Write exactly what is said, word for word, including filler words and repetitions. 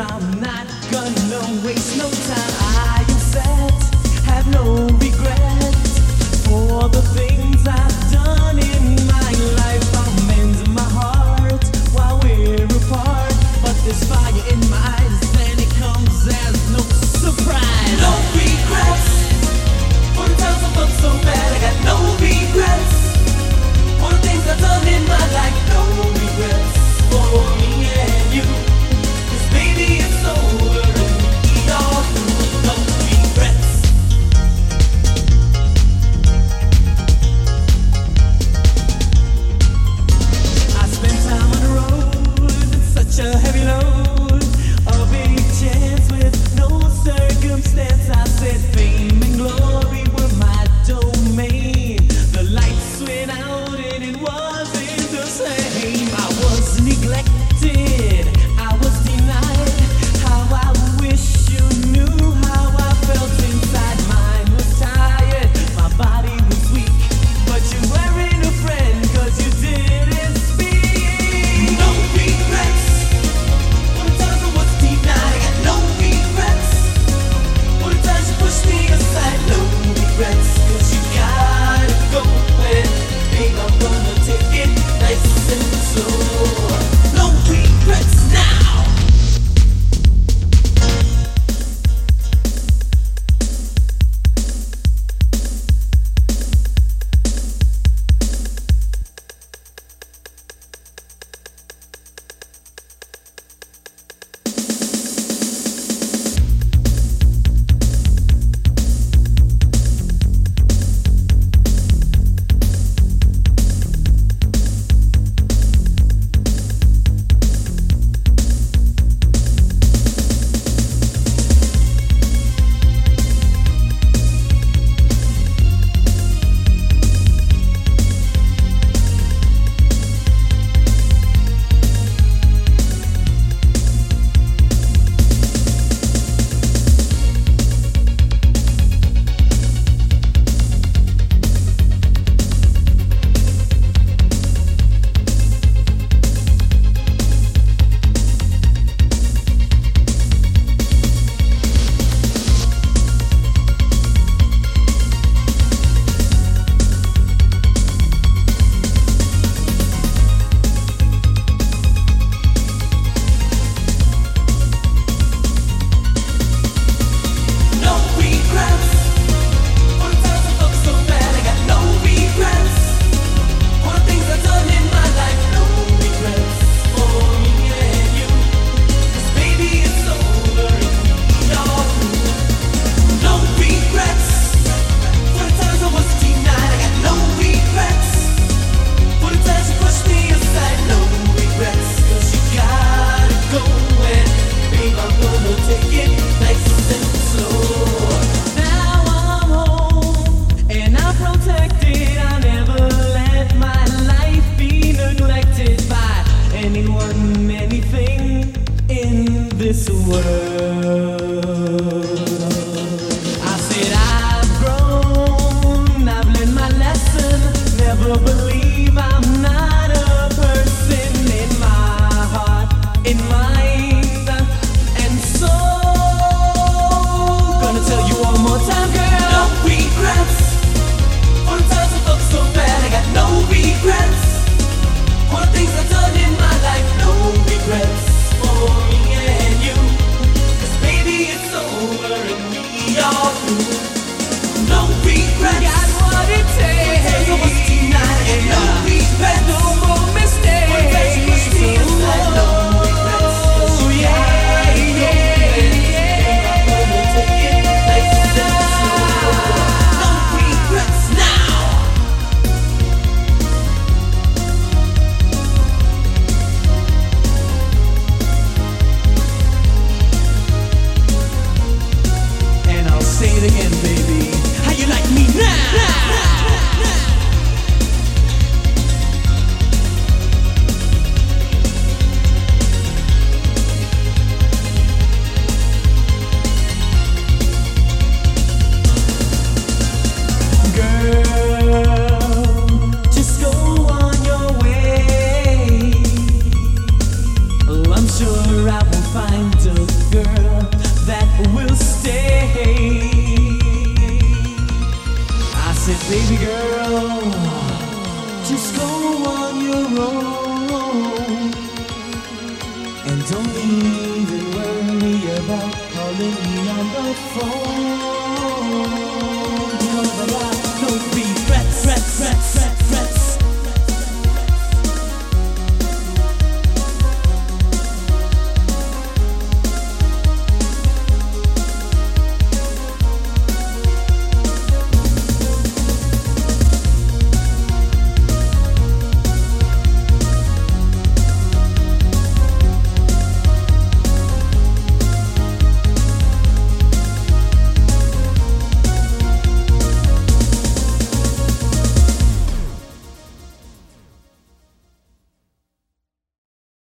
I'm not gonna waste no time. I am set, have no regrets for the things I've done in my life. I'm mending my heart while we're apart, but there's fire in my eyes and it comes as no surprise. No regrets for the times I felt so bad. I got no regrets for the things I've done in my life. No regrets for me and you. Baby, it's over and we all through. No regrets. I spent time on the road, such a heavy load, a big chance with no circumstance. I said fame and glory were my domain. The lights went out and it wasn't the same. I was neglected, I was denied. How I wish you knew how I felt inside. Mine was tired, my body was weak, but you weren't a friend 'cause you didn't speak. No regrets for the times I was denied. I got no regrets for the times you pushed me aside. No regrets 'cause you gotta go, and babe, I'm gonna take it nice and slow. No regrets now. This world. I said I've grown, I've learned my lesson. Never believe I'm not a person in my heart, in mind and soul. Gonna tell you one more time, girl. No regrets for the times I felt so bad. I got no regrets for the things I've done in my life. No regrets for me and you. 'Cause baby, sure I will find a girl that will stay. I said, baby girl, just go on your own, and don't even worry about calling me on the phone. Cause I know be threat, threat, threat, threat.